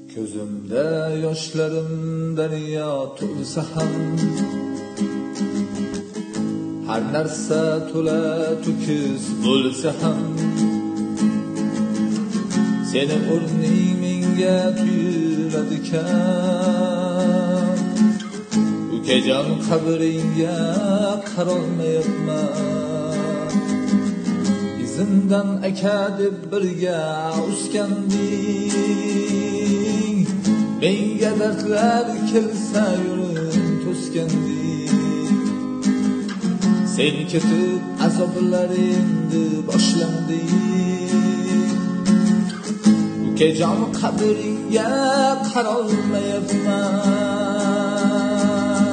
Ko'zimda yoshlarim daryo to'lsa ham, har narsa to'la to'kis bo'lsa ham, seni o'rning menga tuyuladikan. Ukajon qabringga qarolmayapman. Izimdan aka deb birga o'sganding, menga dardlar kelsa yo'lim to'sganding. Sen ketib azoblar endi boshlanding. Ukajon qabringga qarolmayapman.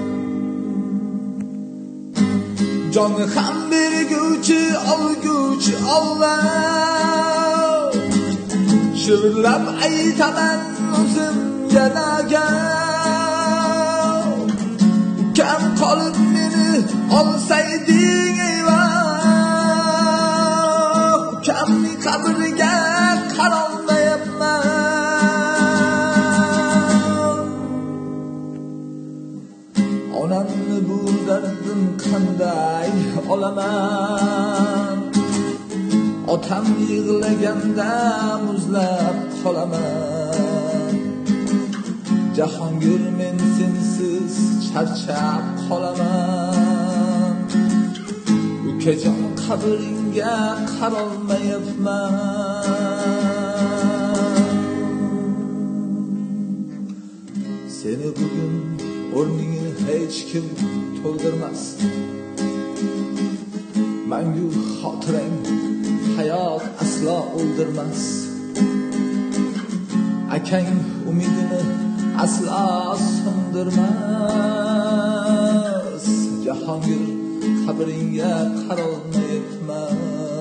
Jonni ham berguvchi olguvchi Alloh, shivirlab aytaman o'zim yanaga. Ukam qolib meni olsayding eyvah, ukamning qabriga qarolmayapman. Onamni bu dardim qanday olaman, otam yig'laganda muzlab qolaman. Jahongir men sensiz charchab qolaman. Ukajon qabringga qarolmayapman. Seni bugun o'rningni hech kim to'ldirmas. Mangu xotirang hayot aslo o'ldirmas. Akang umidini aslo so'ndirmas. Jahongir qabringga qarolmayapman.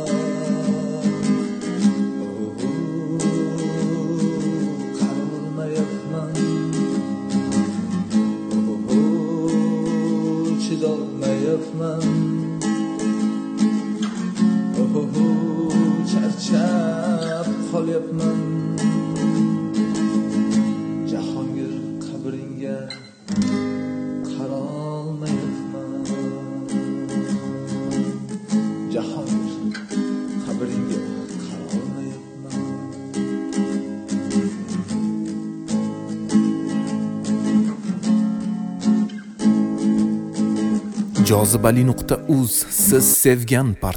Qarolmayapman. Chidolmayapman. Charchab qolyapman. Jahongir qabringga qarolmayapman. Jahongir qabringga qarolmayapman. Jozibali.uz siz sevgan